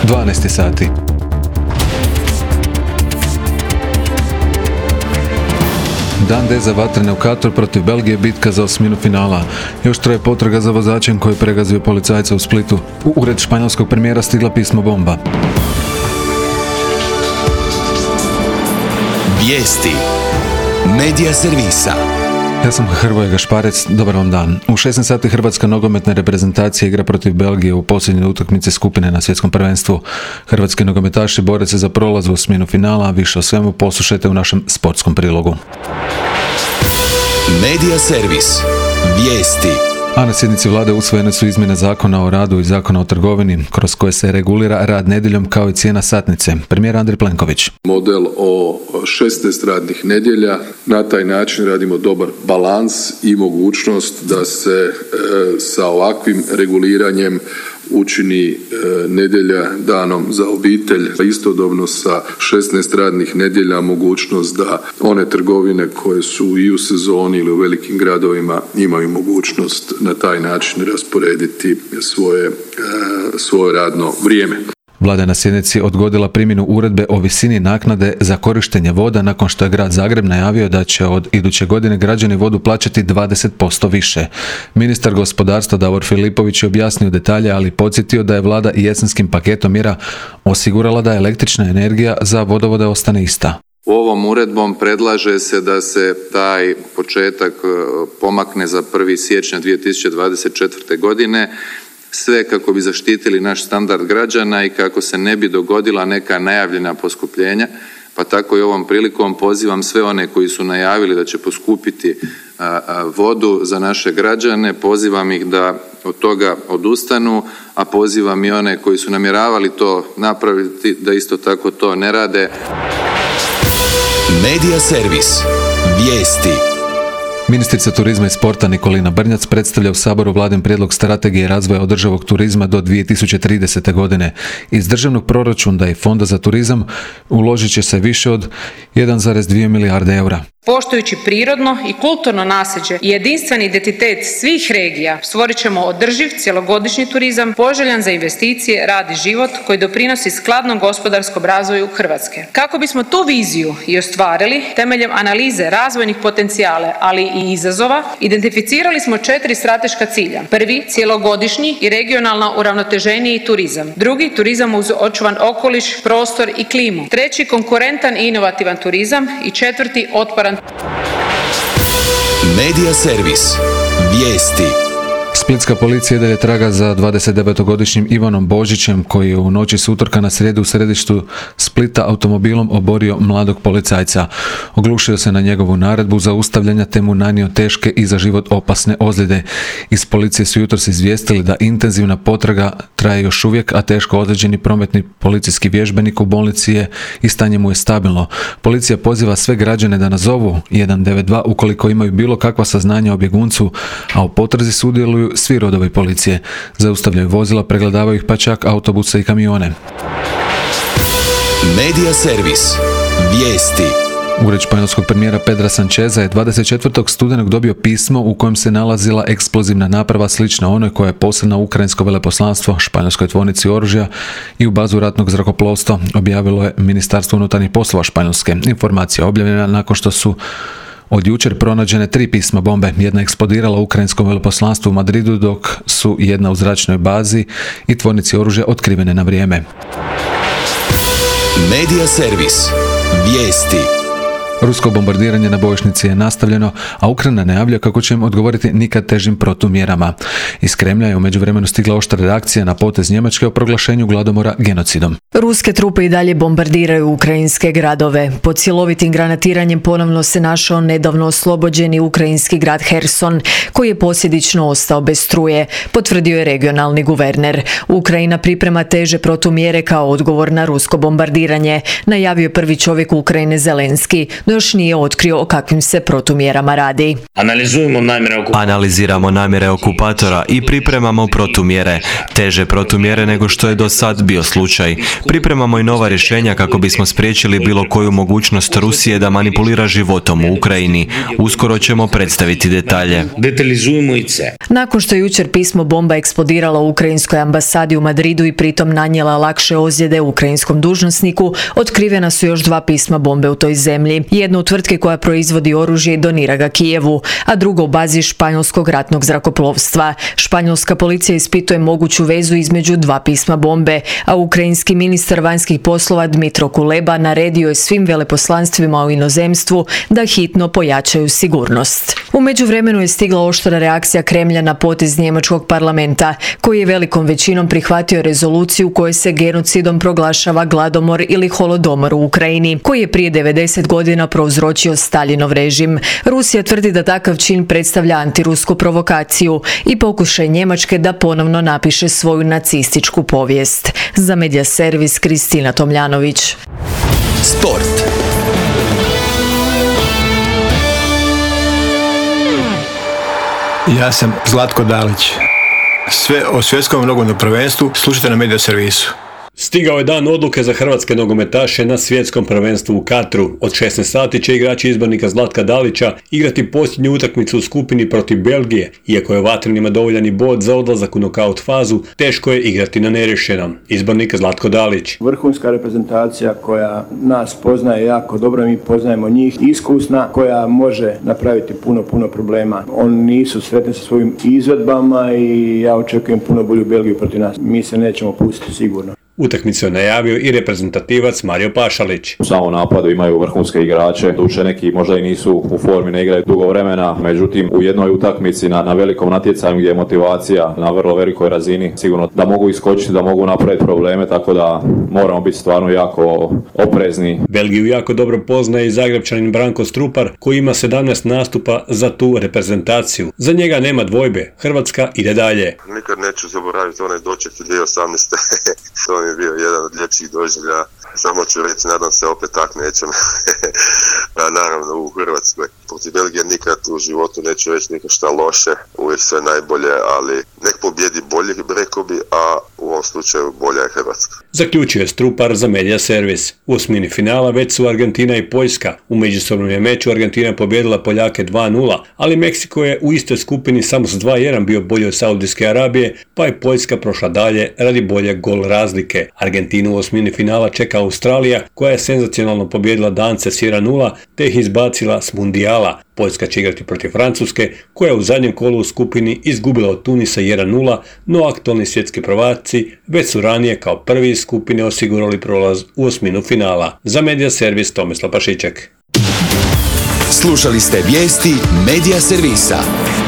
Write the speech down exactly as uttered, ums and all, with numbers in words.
dvanaest sati. Dan D za vatreni Evkator protiv Belgije, bitka za osminu finala. Još traje potraga za vozačem koji je pregazio policajca u Splitu. U ured španjolskog premijera stigla pismo bomba. Vijesti Medija servisa. Ja sam Hrvoje Gašparec, dobar vam dan. U šesnaest sati hrvatska nogometna reprezentacija igra protiv Belgije u posljednjoj utakmici skupine na svjetskom prvenstvu. Hrvatski nogometaši bore se za prolaz u osminu finala, a više o svemu poslušajte u našem sportskom prilogu. Medija servis. Vijesti. A na sjednici vlade usvojene su izmjene zakona o radu i zakona o trgovini, kroz koje se regulira rad nedjeljom kao i cijena satnice. Premijer Andrej Plenković. Model o šesnaest radnih nedjelja, na taj način radimo dobar balans i mogućnost da se e, sa ovakvim reguliranjem učini e, nedjelja danom za obitelj, istodobno sa šesnaest radnih nedjelja mogućnost da one trgovine koje su i u sezoni ili u velikim gradovima imaju mogućnost na taj način rasporediti svoje, e, svoje radno vrijeme. Vlada je na sjednici odgodila primjenu uredbe o visini naknade za korištenje voda nakon što je grad Zagreb najavio da će od iduće godine građani vodu plaćati dvadeset posto više. Ministar gospodarstva Davor Filipović je objasnio detalje, ali podsjetio da je vlada i jesenskim paketom mjera osigurala da električna energija za vodovode ostane ista. Ovom uredbom predlaže se da se taj početak pomakne za prvog siječnja dvije tisuće dvadeset četvrte. godine, sve kako bi zaštitili naš standard građana i kako se ne bi dogodila neka najavljena poskupljenja, pa tako i ovom prilikom pozivam sve one koji su najavili da će poskupiti a, a, vodu za naše građane, pozivam ih da od toga odustanu, a pozivam i one koji su namjeravali to napraviti da isto tako to ne rade. Medija servis. Vijesti. Ministrica turizma i sporta Nikolina Brnjac predstavlja u Saboru Vladin prijedlog strategije razvoja održivog turizma do dvije tisuće tridesete. godine. Iz državnog proračuna i Fonda za turizam uložit će se više od jedan zarez dvije milijarde eura. Poštujući prirodno i kulturno nasljeđe i jedinstveni identitet svih regija, stvorit ćemo održiv cjelogodišnji turizam, poželjan za investicije, rad i život koji doprinosi skladnom gospodarskom razvoju Hrvatske. Kako bismo tu viziju i ostvarili temeljem analize razvojnih potencijala, ali i izazova, identificirali smo četiri strateška cilja. Prvi, cjelogodišnji i regionalno uravnoteženiji turizam. Drugi, turizam uz očuvan okoliš, prostor i klimu. Treći, konkurentan i inovativan turizam. I četvrti, otporan. Medija servis. Vijesti. Splitska policija dalje traga za dvadesetdevetogodišnjim Ivanom Božićem koji je u noći s utorka na srijedu u središtu Splita automobilom oborio mladog policajca. Oglušio se na njegovu naredbu zaustavljanja te mu nanio teške i za život opasne ozljede. Iz policije su jutros izvijestili da intenzivna potraga traje još uvijek, a teško ozlijeđeni prometni policijski vježbenik u bolnici je i stanje mu je stabilno. Policija poziva sve građane da nazovu jedan devet dva ukoliko imaju bilo kakva saznanja o bjeguncu, a u potrazi sudjeluju svi rodovi policije. Zaustavljaju vozila, pregledavaju ih pa čak autobuse i kamione. Medija servis. Vijesti. Ured španjolskog premijera Pedra Sancheza je dvadeset četvrtog studenog dobio pismo u kojem se nalazila eksplozivna naprava slična onoj koja je poslana u ukrajinsko veleposlanstvo, španjolskoj tvornici oružja i u bazu ratnog zrakoplovstva, objavilo je Ministarstvo unutarnjih poslova Španjolske. Informacija je objavljena nakon što su od jučer pronađene tri pisma bombe. Jedna eksplodirala u ukrajinskom veleposlanstvu u Madridu, dok su jedna u zračnoj bazi i tvornici oružja otkrivene na vrijeme. Medija servis. Vijesti. Rusko bombardiranje na bojišnici je nastavljeno, a Ukrajina najavlja kako će im odgovoriti nikad težim protumjerama. Iz Kremlja je u međuvremenu stigla oštra reakcija na potez Njemačke o proglašenju gladomora genocidom. Ruske trupe i dalje bombardiraju ukrajinske gradove. Pod cjelovitim granatiranjem ponovno se našao nedavno oslobođeni ukrajinski grad Herson, koji je posljedično ostao bez struje, potvrdio je regionalni guverner. Ukrajina priprema teže protumjere kao odgovor na rusko bombardiranje, najavio prvi čovjek Ukrajine Zelenski. no još nije otkrio o kakvim se protumjerama radi. Analiziramo namjere okupatora i pripremamo protumjere, teže protumjere nego što je do sad bio slučaj. Pripremamo i nova rješenja kako bismo spriječili bilo koju mogućnost Rusije da manipulira životom u Ukrajini. Uskoro ćemo predstaviti detalje. Nakon što je jučer pismo bomba eksplodirala u ukrajinskoj ambasadi u Madridu i pritom nanijela lakše ozljede ukrajinskom dužnosniku, otkrivena su još dva pisma bombe u toj zemlji. Jedno u tvrtki koja proizvodi oružje i donira ga Kijevu, a drugo u bazi španjolskog ratnog zrakoplovstva. Španjolska policija ispituje moguću vezu između dva pisma bombe, a ukrajinski ministar vanjskih poslova Dmitro Kuleba naredio je svim veleposlanstvima u inozemstvu da hitno pojačaju sigurnost. U međuvremenu je stigla oštra reakcija Kremlja na potez njemačkog parlamenta, koji je velikom većinom prihvatio rezoluciju kojoj se genocidom proglašava gladomor ili holodomor u Ukrajini, koji je prije devedeset godina prouzročio Staljinov režim. Rusija tvrdi da takav čin predstavlja antirusku provokaciju i pokušaj Njemačke da ponovno napiše svoju nacističku povijest. Za Medija servis Kristina Tomljanović. Sport. Ja sam Zlatko Dalić. Sve o svjetskom nogometnom prvenstvu slušajte na Medija servisu. Stigao je dan odluke za hrvatske nogometaše na svjetskom prvenstvu u Katru. Od šesnaest sati će igrači izbornika Zlatka Dalića igrati posljednju utakmicu u skupini protiv Belgije. Iako je Vatrenima dovoljan i bod za odlazak u nokaut fazu, teško je igrati na neriješenom. Izbornik Zlatko Dalić. Vrhunska reprezentacija koja nas poznaje jako dobro, mi poznajemo njih, iskusna, koja može napraviti puno, puno problema. Oni nisu sretni sa svojim izvedbama i ja očekujem puno bolju Belgiju protiv nas. Mi se nećemo pustiti sigurno. Utakmicu je najavio i reprezentativac Mario Pašalić. U samom napadu imaju vrhunske igrače, duše neki možda i nisu u formi, ne igraju dugo vremena, međutim u jednoj utakmici na, na velikom natjecanju gdje je motivacija na vrlo velikoj razini, sigurno da mogu iskočiti, da mogu napraviti probleme, tako da moramo biti stvarno jako oprezni. Belgiju jako dobro poznaje i Zagrepčanin Branko Strupar, koji ima sedamnaest nastupa za tu reprezentaciju. Za njega nema dvojbe, Hrvatska ide dalje. Nikad neću zaboraviti onaj doček dvije tisuće osamnaeste. To mi je bio jedan od ljepših doživlja. Samo ću reći, nadam se opet tak nećem. Naravno u Hrvatskoj. Protiv Belgije nikad u životu neću reći nikad šta loše. Uvijek sve najbolje, ali nek pobjedi bolje, rekao bi, a u ovom slučaju bolja je Hrvatska. Zaključio je Strupar za Medija servis. U osmini finala već su Argentina i Poljska. U međusobnom je meču Argentina pobjedila Poljake dva nula, ali Meksiko je u istoj skupini samo s dva jedan bio bolji od Saudijske Arabije, pa je Poljska prošla dalje radi bolje gol razlike. Argentinu u osmini finala čeka Australija, koja je senzacionalno pobjedila Dance s jedan nula, te ih izbacila s mundijala. Poljska će igrati protiv Francuske, koja je u zadnjem kolu u skupini izgubila od Tunisa jedan nula, no aktualni svjetski prvaci već su ranije kao prvi iz skupine osigurali prolaz u osminu finala. Za Medija servis Tomislav Pašiček. Slušali ste vijesti Medija servisa.